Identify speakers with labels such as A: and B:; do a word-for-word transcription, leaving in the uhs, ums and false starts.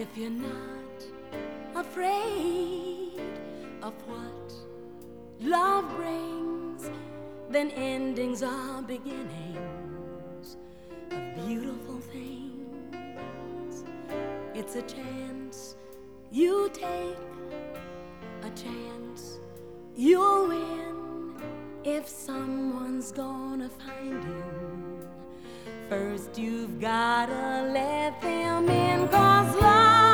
A: If you're not afraid of what love brings, then endings are beginnings of beautiful things. It's a chance you take, a chance you'll win. If someone's gonna find you, first you've gotta let them in, 'cause love